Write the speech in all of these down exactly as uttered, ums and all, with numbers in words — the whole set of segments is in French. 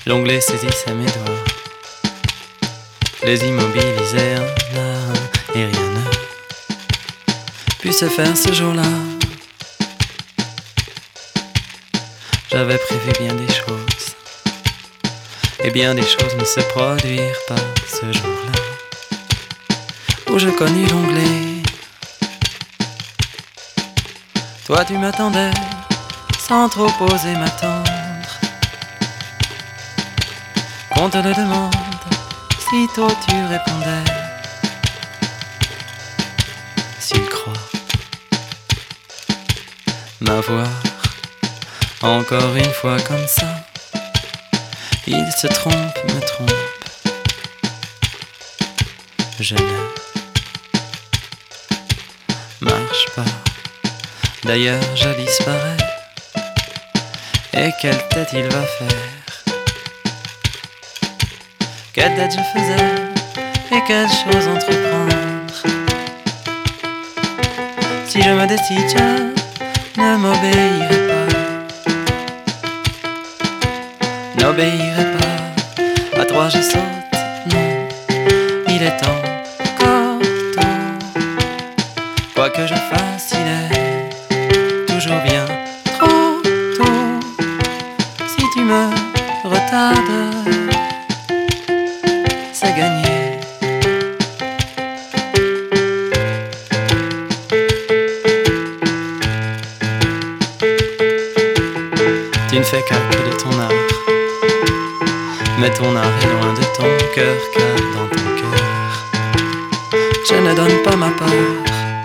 L'onglet saisissait mes doigts, les immobilisait un à un, et rien ne put se faire ce jour-là. J'avais prévu bien des choses, et bien des choses ne se produirent pas ce jour-là, où je connus l'onglet. Toi tu m'attendais, sans trop oser m'attendre, qu'on te le demande, sitôt tu répondais, s'il croit m'avoir encore une fois comme ça, il se trompe, me trompe, je ne marche pas. D'ailleurs je disparais, et quelle tête il va faire? Quelle tête je faisais, et quelle chose entreprendre? Si je me décide, je ne m'obéirai pas, n'obéirai pas. À toi je saute, non, il est encore tôt. Quoi que je fasse, il est toujours bien trop tôt. Si tu me retardes, c'est gagné. Tu ne fais qu'à que de ton art, mais ton art est loin de ton cœur, car dans ton cœur je ne donne pas ma part.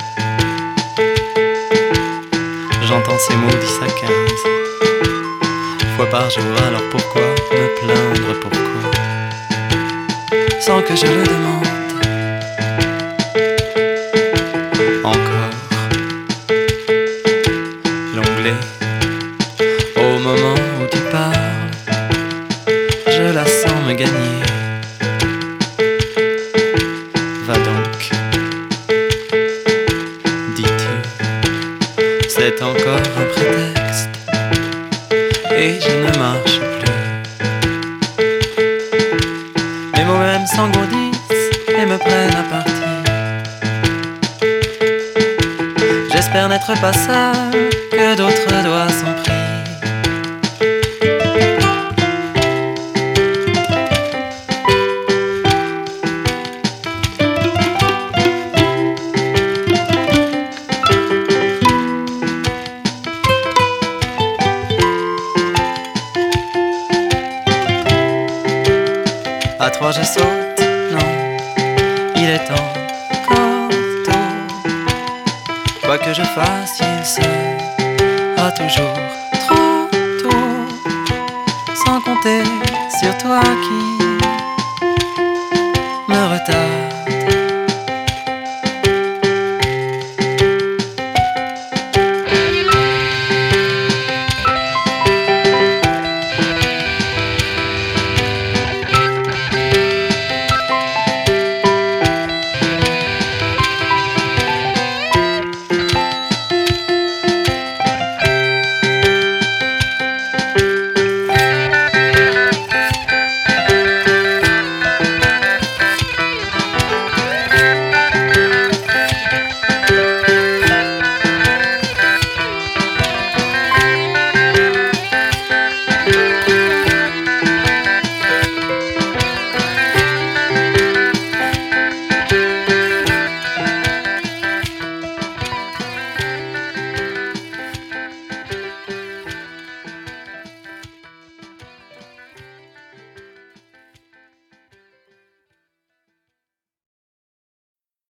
J'entends ces mots dix à quinze fois par jour, alors pourquoi me plaindre, pourquoi, sans que je le demande encore? L'onglet, au moment où tu parles, je la sens me gagner. Va donc, dis-tu, c'est encore un prétexte, et je ne marche plus. Mes mots même s'engourdissent et me prennent à partie. J'espère n'être pas seul, que d'autres doigts sont pris. À trois je saute, non, il est encore tôt. Quoi que je fasse, il sera toujours trop tôt, sans compter sur toi qui